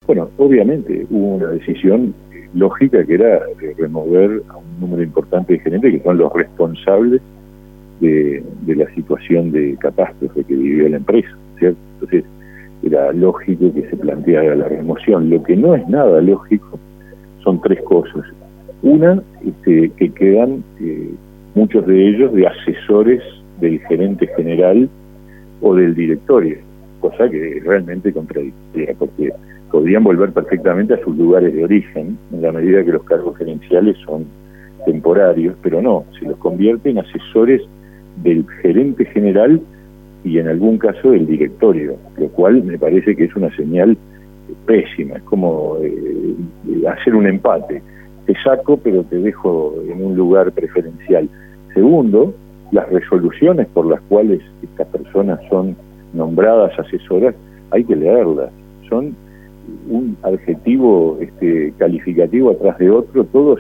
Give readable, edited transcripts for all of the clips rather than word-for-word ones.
Bueno, obviamente hubo una decisión lógica que era remover a un número importante de gerentes que son los responsables de la situación de catástrofe que vivió la empresa, ¿cierto? Entonces era lógico que se planteara la remoción. Lo que no es nada lógico son tres cosas. Una, que quedan muchos de ellos de asesores del gerente general o del directorio, cosa que es realmente contradictoria, porque podrían volver perfectamente a sus lugares de origen, en la medida que los cargos gerenciales son temporarios, pero no, se los convierte en asesores del gerente general y en algún caso del directorio, lo cual me parece que es una señal pésima, es como hacer un empate, te saco pero te dejo en un lugar preferencial. Segundo, las resoluciones por las cuales estas personas son nombradas asesoras, hay que leerlas, son un adjetivo calificativo atrás de otro, todos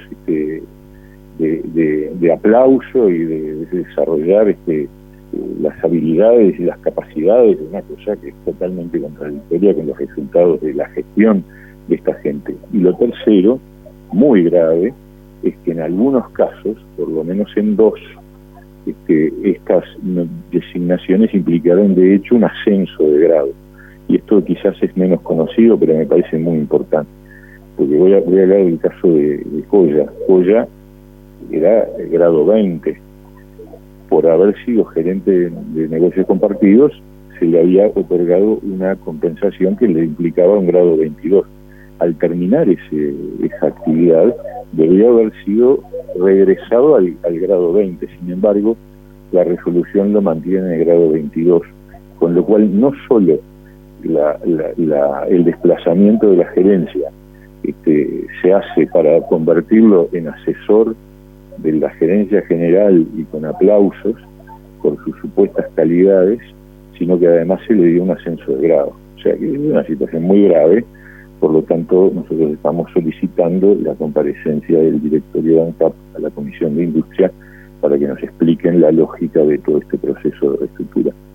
de aplauso y de desarrollar las habilidades y las capacidades de una cosa que es totalmente contradictoria con los resultados de la gestión de esta gente. Y lo tercero, muy grave, es que en algunos casos, por lo menos en dos, estas designaciones implicaron de hecho un ascenso de grado. Y esto quizás es menos conocido, pero me parece muy importante. Porque voy a hablar del caso de Colla. Colla era grado 20. Por haber sido gerente de negocios compartidos, se le había otorgado una compensación que le implicaba un grado 22. Al terminar esa actividad, debió haber sido regresado al grado 20. Sin embargo, la resolución lo mantiene en el grado 22, con lo cual no solo el desplazamiento de la gerencia se hace para convertirlo en asesor de la gerencia general y con aplausos por sus supuestas calidades, sino que además se le dio un ascenso de grado. O sea que es una situación muy grave. Por lo tanto, nosotros estamos solicitando la comparecencia del directorio de ANCAP a la Comisión de Industria para que nos expliquen la lógica de todo este proceso de reestructura.